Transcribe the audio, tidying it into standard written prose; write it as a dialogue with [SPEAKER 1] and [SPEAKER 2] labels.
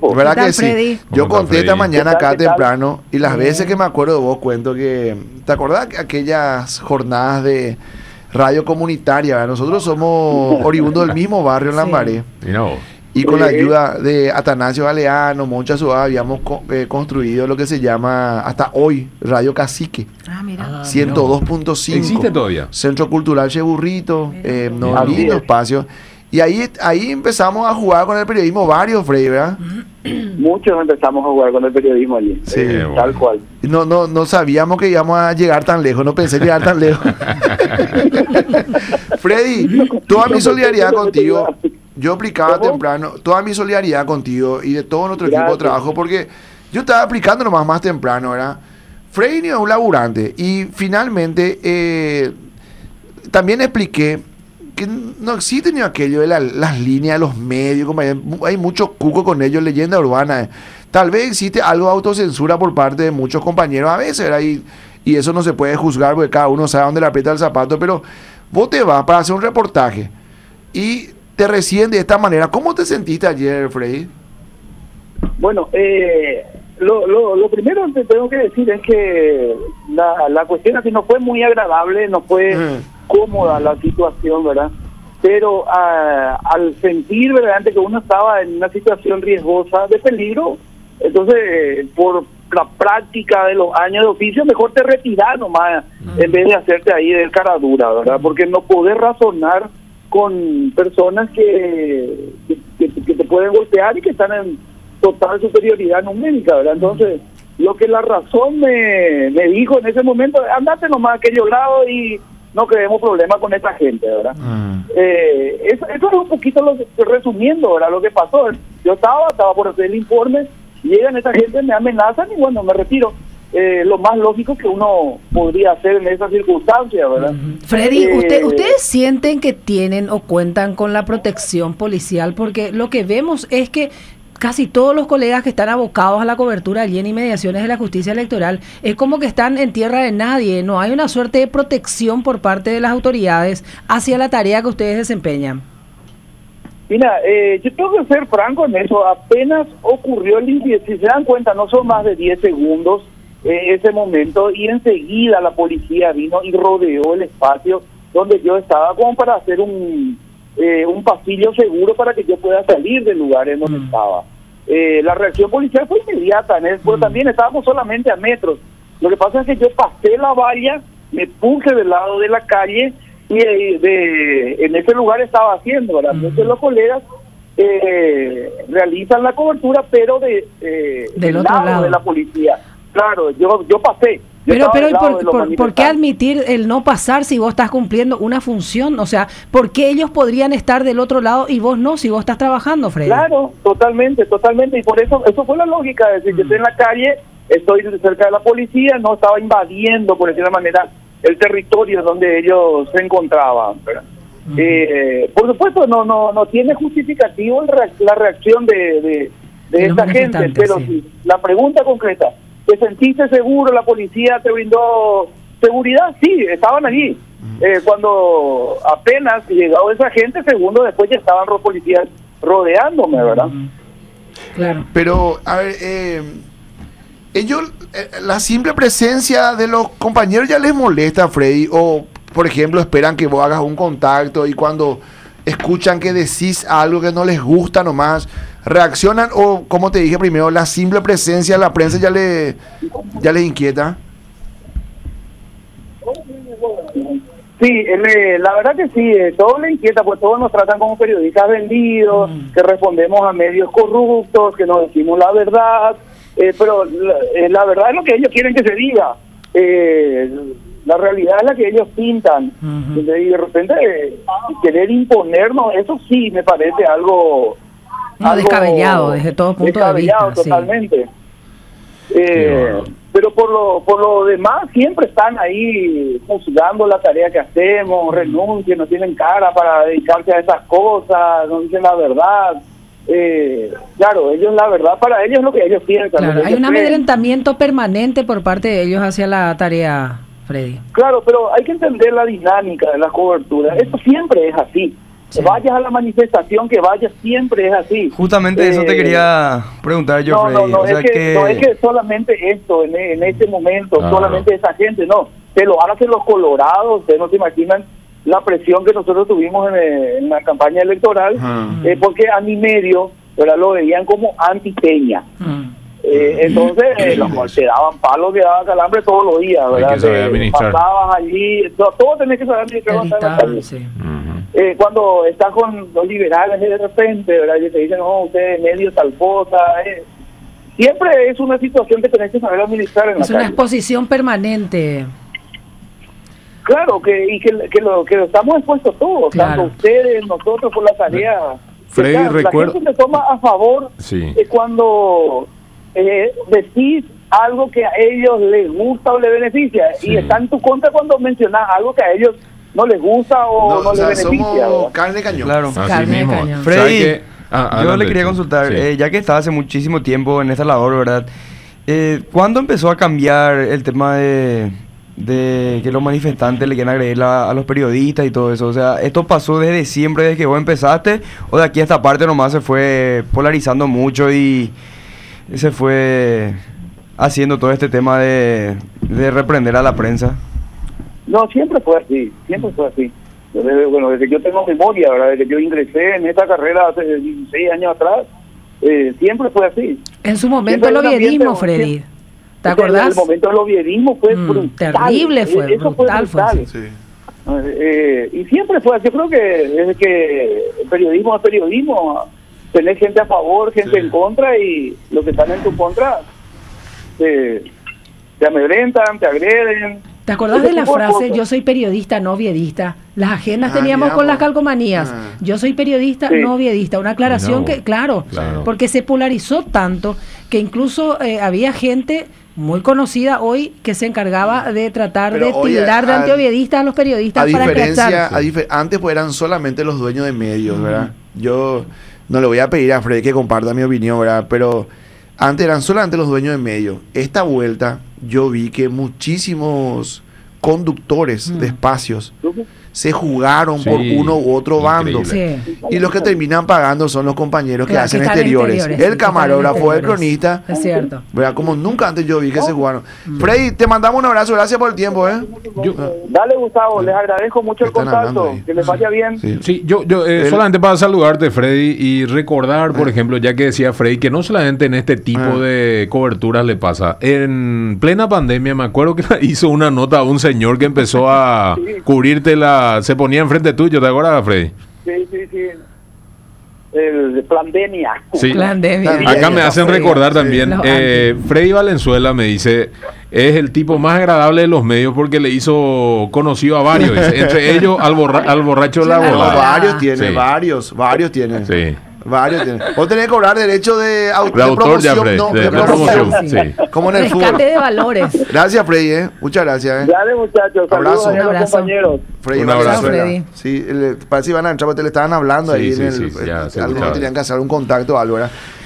[SPEAKER 1] tiempo.
[SPEAKER 2] ¿Verdad
[SPEAKER 3] ¿Qué tal,
[SPEAKER 2] que sí?
[SPEAKER 3] Freddy?
[SPEAKER 2] Yo
[SPEAKER 4] ¿Cómo
[SPEAKER 2] conté
[SPEAKER 4] está,
[SPEAKER 2] esta
[SPEAKER 4] Freddy?
[SPEAKER 2] mañana
[SPEAKER 1] ¿Qué tal,
[SPEAKER 2] acá
[SPEAKER 1] qué tal?
[SPEAKER 2] temprano y las veces que me acuerdo de vos cuento que... ¿Te acordás de aquellas jornadas de radio comunitaria? ¿Verdad? Nosotros somos oriundos del mismo barrio en
[SPEAKER 3] Sí.
[SPEAKER 2] Lambaré.
[SPEAKER 4] Mira vos.
[SPEAKER 2] Y con la
[SPEAKER 1] Sí.
[SPEAKER 2] ayuda de Atanasio Galeano, Moncha Suárez, habíamos construido lo que se llama, hasta hoy, Radio Cacique,
[SPEAKER 3] Ah, mira.
[SPEAKER 2] 102.5.
[SPEAKER 4] ¿Existe todavía?
[SPEAKER 2] Centro Cultural Che Burrito, no,
[SPEAKER 1] Así
[SPEAKER 2] lindo
[SPEAKER 1] es.
[SPEAKER 2] espacio. Y ahí empezamos a jugar con el periodismo varios, Freddy, ¿verdad?
[SPEAKER 1] Muchos empezamos a jugar con el periodismo allí.
[SPEAKER 2] Sí.
[SPEAKER 1] Tal cual.
[SPEAKER 2] No sabíamos que íbamos a llegar tan lejos, no pensé llegar tan lejos. Freddy, toda mi solidaridad contigo. Yo aplicaba
[SPEAKER 1] ¿Cómo?
[SPEAKER 2] temprano, toda mi solidaridad contigo y de todo nuestro equipo de
[SPEAKER 1] Gracias.
[SPEAKER 2] trabajo, porque yo estaba aplicando nomás más temprano, ¿verdad? Freddy es un laburante y finalmente también expliqué que no existe ni aquello de las líneas de los medios, como hay mucho cuco con ellos, leyenda urbana. Tal vez existe algo de autocensura por parte de muchos compañeros a veces, ¿verdad? Y eso no se puede juzgar porque cada uno sabe dónde le aprieta el zapato, pero vos te vas para hacer un reportaje y te reciben de esta manera. ¿Cómo te sentiste ayer, Freddy?
[SPEAKER 1] Bueno, lo primero que tengo que decir es que la cuestión así no fue muy agradable, no fue cómoda la situación, ¿verdad? Pero al sentir verdaderamente que uno estaba en una situación riesgosa de peligro, entonces por la práctica de los años de oficio, mejor te retiras nomás en vez de hacerte ahí de cara dura, ¿verdad? Porque no podés razonar con personas que te pueden golpear y que están en total superioridad numérica, ¿verdad? Entonces, lo que la razón me dijo en ese momento, andate nomás a aquellos lados y no creemos problemas con esta gente, ¿verdad? Eso es un poquito resumiendo, ¿verdad? Lo que pasó. Yo estaba por hacer el informe, llegan esta gente, me amenazan y bueno, me retiro. Lo más lógico que uno podría hacer en esas circunstancias, ¿verdad?
[SPEAKER 3] Freddy, ¿ustedes sienten que tienen o cuentan con la protección policial? Porque lo que vemos es que casi todos los colegas que están abocados a la cobertura allí en inmediaciones de la justicia electoral, es como que están en tierra de nadie, no hay una suerte de protección por parte de las autoridades hacia la tarea que ustedes desempeñan.
[SPEAKER 1] Mira, yo tengo que ser franco en eso, apenas ocurrió el incidente, si se dan cuenta, no son más de 10 segundos ese momento, y enseguida la policía vino y rodeó el espacio donde yo estaba como para hacer un pasillo seguro para que yo pueda salir del lugar en donde estaba. La reacción policial fue inmediata, pero también estábamos solamente a metros. Lo que pasa es que yo pasé la valla, me puse del lado de la calle y en ese lugar estaba haciendo, ¿verdad? Entonces los colegas realizan la cobertura, pero del otro lado de la policía. Claro, yo pasé.
[SPEAKER 3] Pero ¿por qué admitir el no pasar si vos estás cumpliendo una función? O sea, ¿por qué ellos podrían estar del otro lado y vos no, si vos estás trabajando, Freddy?
[SPEAKER 1] Claro, totalmente, y por eso fue la lógica, es decir, yo estoy en la calle, estoy cerca de la policía, no estaba invadiendo, por decir de manera, el territorio donde ellos se encontraban, ¿verdad? Por supuesto, no tiene justificativo la reacción de esta gente, pero sí. La pregunta concreta, ¿te sentiste seguro? ¿La policía te brindó seguridad? Sí, estaban allí. Cuando apenas llegó esa gente, segundo después ya estaban los policías rodeándome, ¿verdad?
[SPEAKER 3] Claro.
[SPEAKER 2] Pero, a ver, ellos, la simple presencia de los compañeros ya les molesta, Freddy, o, por ejemplo, esperan que vos hagas un contacto y cuando escuchan que decís algo que no les gusta nomás, reaccionan, o como te dije primero, la simple presencia de la prensa ya les inquieta.
[SPEAKER 1] Sí, la verdad que sí, todo le inquieta, pues todos nos tratan como periodistas vendidos, que respondemos a medios corruptos, que nos decimos la verdad, pero la verdad es lo que ellos quieren que se diga. La realidad es la que ellos pintan. Y de repente querer imponernos, eso sí me parece algo
[SPEAKER 3] descabellado desde todo punto de vista.
[SPEAKER 1] Totalmente. Pero por lo demás siempre están ahí juzgando la tarea que hacemos, renuncian, no tienen cara para dedicarse a esas cosas, no dicen la verdad. Claro, ellos la verdad para ellos es lo que ellos piensan.
[SPEAKER 3] Claro, hay
[SPEAKER 1] ellos
[SPEAKER 3] un
[SPEAKER 1] creen.
[SPEAKER 3] amedrentamiento permanente por parte de ellos hacia la tarea, Freddy.
[SPEAKER 1] Claro, pero hay que entender la dinámica de la cobertura. Esto siempre es así.
[SPEAKER 3] Sí.
[SPEAKER 1] Vayas a la manifestación que vayas, siempre es así.
[SPEAKER 4] Justamente eso te quería preguntar yo, Freddy.
[SPEAKER 1] No,
[SPEAKER 4] O sea
[SPEAKER 1] no es que solamente esto, en este momento,
[SPEAKER 5] Ah.
[SPEAKER 1] solamente esa gente, no. Te lo hacen los colorados, ustedes no se imaginan la presión que nosotros tuvimos en la campaña electoral, porque a mi medio, ¿verdad?, lo veían como anti-Peña. Entonces, te daban palos, que daban calambre todos los días, ¿verdad?
[SPEAKER 5] Hay que saber administrar.
[SPEAKER 1] Pasabas allí, todo tenés que saber administrar.
[SPEAKER 3] Sí.
[SPEAKER 1] Cuando estás con los liberales de repente, ¿verdad?, y te dicen, no, ustedes medio tal cosa, siempre es una situación que tenés que saber administrar en
[SPEAKER 3] Es
[SPEAKER 1] la
[SPEAKER 3] una
[SPEAKER 1] calle.
[SPEAKER 3] exposición permanente.
[SPEAKER 1] Claro, que lo estamos expuestos todos,
[SPEAKER 3] Claro.
[SPEAKER 1] tanto ustedes, nosotros, por la tarea.
[SPEAKER 5] Freddy,
[SPEAKER 1] La
[SPEAKER 5] recuerdo-
[SPEAKER 1] gente se toma a favor
[SPEAKER 5] Sí.
[SPEAKER 1] cuando decís algo que a ellos les gusta o les beneficia,
[SPEAKER 5] Sí.
[SPEAKER 1] y está en tu contra cuando mencionás algo que a ellos no les gusta o no
[SPEAKER 2] o sea,
[SPEAKER 1] les beneficia.
[SPEAKER 2] somos
[SPEAKER 1] ¿verdad?
[SPEAKER 2] carne de cañón.
[SPEAKER 4] Claro.
[SPEAKER 5] Así
[SPEAKER 3] Carne de
[SPEAKER 5] mismo.
[SPEAKER 3] cañón.
[SPEAKER 4] Freddy,
[SPEAKER 5] ¿Sabe qué?
[SPEAKER 4] yo
[SPEAKER 5] Adelante,
[SPEAKER 4] le quería
[SPEAKER 5] sí.
[SPEAKER 4] consultar,
[SPEAKER 5] Sí.
[SPEAKER 4] ya que estaba hace muchísimo tiempo en esta labor, ¿verdad? ¿Cuándo empezó a cambiar el tema de que los manifestantes le quieren agredir a los periodistas y todo eso? O sea, ¿esto pasó desde siempre, desde que vos empezaste, o de aquí a esta parte nomás se fue polarizando mucho y se fue haciendo todo este tema de reprender a la prensa?
[SPEAKER 1] No, siempre fue así, siempre fue así. Desde que yo tengo memoria, ¿verdad?, desde que yo ingresé en esta carrera hace 16 años atrás, siempre fue así.
[SPEAKER 3] En su momento
[SPEAKER 1] Siempre
[SPEAKER 3] el
[SPEAKER 1] hay un
[SPEAKER 3] ovierismo,
[SPEAKER 1] ambiente-
[SPEAKER 3] Freddy. ¿Te
[SPEAKER 1] El
[SPEAKER 3] acordás?
[SPEAKER 1] momento del ovierismo fue brutal.
[SPEAKER 3] Terrible fue,
[SPEAKER 1] Eso
[SPEAKER 3] brutal fue,
[SPEAKER 1] brutal.
[SPEAKER 2] Sí.
[SPEAKER 1] Y siempre fue así. Yo creo que desde que el periodismo es periodismo, tenés gente a favor, gente
[SPEAKER 2] Sí.
[SPEAKER 1] en contra, y los que están en tu contra te amedrentan, te agreden.
[SPEAKER 3] ¿Te acordás
[SPEAKER 1] Ese
[SPEAKER 3] de la
[SPEAKER 1] tipo de
[SPEAKER 3] frase,
[SPEAKER 1] cosas.
[SPEAKER 3] yo soy periodista, no viedista? Las agendas
[SPEAKER 2] Ah,
[SPEAKER 3] teníamos
[SPEAKER 2] mira
[SPEAKER 3] con
[SPEAKER 2] vos.
[SPEAKER 3] las calcomanías.
[SPEAKER 2] Ah.
[SPEAKER 3] Yo soy periodista,
[SPEAKER 1] Sí.
[SPEAKER 3] no viedista. Una aclaración
[SPEAKER 5] Mira
[SPEAKER 3] que,
[SPEAKER 5] vos.
[SPEAKER 3] claro,
[SPEAKER 5] Claro.
[SPEAKER 3] porque se polarizó tanto que incluso había gente muy conocida hoy que se encargaba de tratar
[SPEAKER 2] Pero,
[SPEAKER 3] de
[SPEAKER 2] oye,
[SPEAKER 3] tildar de
[SPEAKER 2] al-
[SPEAKER 3] antiobviedistas a los periodistas
[SPEAKER 2] A
[SPEAKER 3] para
[SPEAKER 2] diferencia,
[SPEAKER 3] escrachar.
[SPEAKER 2] antes pues eran solamente los dueños de medios, ¿verdad? Yo no le voy a pedir a Freddy que comparta mi opinión, ¿verdad? Pero antes eran solamente los dueños de medios. Esta vuelta yo vi que muchísimos conductores de espacios se jugaron
[SPEAKER 5] Sí,
[SPEAKER 2] por uno u otro bando.
[SPEAKER 5] increíble.
[SPEAKER 3] Sí.
[SPEAKER 2] Y los que terminan pagando son los compañeros que
[SPEAKER 3] Claro,
[SPEAKER 2] hacen
[SPEAKER 3] que están en
[SPEAKER 2] exteriores.
[SPEAKER 3] exteriores, sí,
[SPEAKER 2] El
[SPEAKER 3] que están en
[SPEAKER 2] camarógrafo, el
[SPEAKER 3] exteriores.
[SPEAKER 2] cronista.
[SPEAKER 3] Es cierto.
[SPEAKER 2] ¿Verdad? Como nunca antes yo vi que se jugaron. Freddy, te mandamos un abrazo. Gracias por el tiempo, ¿eh?
[SPEAKER 1] Dale, Gustavo, les agradezco mucho el
[SPEAKER 2] Están hablando
[SPEAKER 1] contacto.
[SPEAKER 2] ahí.
[SPEAKER 1] Que les vaya bien.
[SPEAKER 2] Sí.
[SPEAKER 5] Sí, yo solamente para saludarte, Freddy, y recordar, por ejemplo, ya que decía Freddy, que no solamente en este tipo de coberturas le pasa. En plena pandemia, me acuerdo que hizo una nota a un señor que empezó a cubrirte se ponía enfrente tuyo, ¿te acuerdas, Freddy?
[SPEAKER 1] Sí. El pandemia.
[SPEAKER 5] Sí.
[SPEAKER 3] Pandemia.
[SPEAKER 2] También.
[SPEAKER 5] Acá me hacen
[SPEAKER 3] Sí.
[SPEAKER 5] recordar también,
[SPEAKER 3] Los
[SPEAKER 5] Freddy Valenzuela me dice, es el tipo más agradable de los medios porque le hizo conocido a varios, dice, entre ellos al borracho de la
[SPEAKER 3] Sí,
[SPEAKER 2] No,
[SPEAKER 5] volada.
[SPEAKER 2] varios tiene,
[SPEAKER 5] Sí.
[SPEAKER 2] varios tienen.
[SPEAKER 5] Sí.
[SPEAKER 2] Varios tienen. Vos tenés que cobrar derecho de,
[SPEAKER 5] De autor ya, Freddy,
[SPEAKER 2] no,
[SPEAKER 5] de
[SPEAKER 2] promoción.
[SPEAKER 5] promoción, sí.
[SPEAKER 2] Como en el
[SPEAKER 3] Rescate
[SPEAKER 2] fútbol.
[SPEAKER 3] de valores.
[SPEAKER 2] Gracias, Freddy, Muchas gracias,
[SPEAKER 1] Dale, muchachos.
[SPEAKER 2] Abrazo.
[SPEAKER 1] Saludos a
[SPEAKER 3] Un
[SPEAKER 1] los
[SPEAKER 3] abrazo.
[SPEAKER 1] compañeros.
[SPEAKER 2] Freddy
[SPEAKER 5] Un abrazo.
[SPEAKER 2] Valenzuela.
[SPEAKER 3] Freddy.
[SPEAKER 2] Sí, parece que iban a entrar porque le estaban hablando
[SPEAKER 5] Sí,
[SPEAKER 2] ahí
[SPEAKER 5] sí,
[SPEAKER 2] en
[SPEAKER 5] sí,
[SPEAKER 2] el.
[SPEAKER 5] ya se
[SPEAKER 2] algunos
[SPEAKER 5] escuchaba.
[SPEAKER 2] tenían que hacer un contacto o algo, ¿verdad?